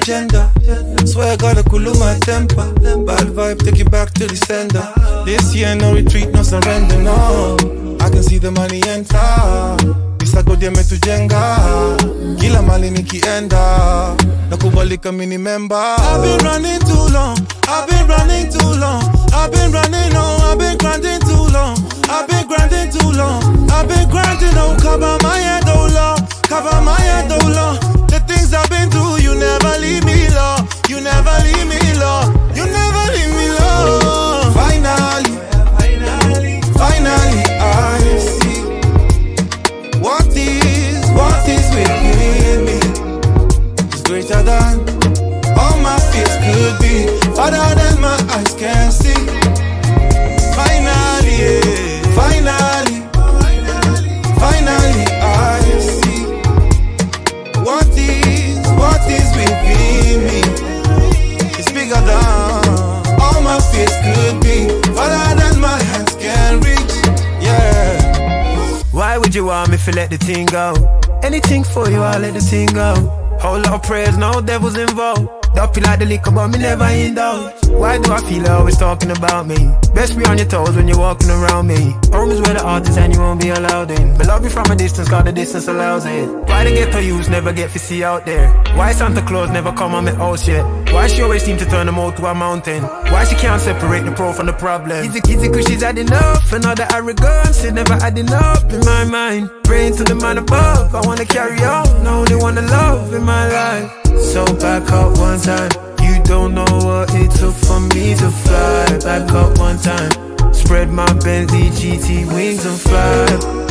agenda. Swear I gotta cool my temper. Bad vibe, take it back to the sender. This year, no retreat, no surrender, no. I can see the money enter. Bisa go me to jenga. Kila mali nikienda. Nakubalika mini member. I've been running too long. I've been running too long. I've been running on. I've been grinding too long. I've been grinding too long. I've been grinding on. Cover my head, oh Lord. Cover my head, oh Lord. The things I've been through, you never leave me low. You never leave me low. You never leave me low. Finally, finally, I see what is within me. It's greater than all my fears could be. Farther than my eyes can see. Finally, yeah. Finally, I see what is within me. It's bigger than all my fears could be. Farther than my hands can reach. Yeah. Why would you want me to let the thing go? Anything for you, I'll let the thing go. Whole lot of prayers, no devils involved. Don't feel like the liquor, but me never indulge. Why do I feel always talking about me? Best be on your toes when you're walking around me. Home is where the art is and you won't be allowed in. But love you from a distance, cause the distance allows it. Why the ghetto youths never get to see out there? Why Santa Claus never come on my house yet? Why she always seem to turn them out to a mountain? Why she can't separate the pro from the problem? Easy cause she's had enough. Another arrogance, it never adding up in my mind. Praying to the man above, I wanna carry on. I only wanna love in my life. So back up one time. You don't know what it took for me to fly. Back up one time. Spread my Bentley GT wings and fly.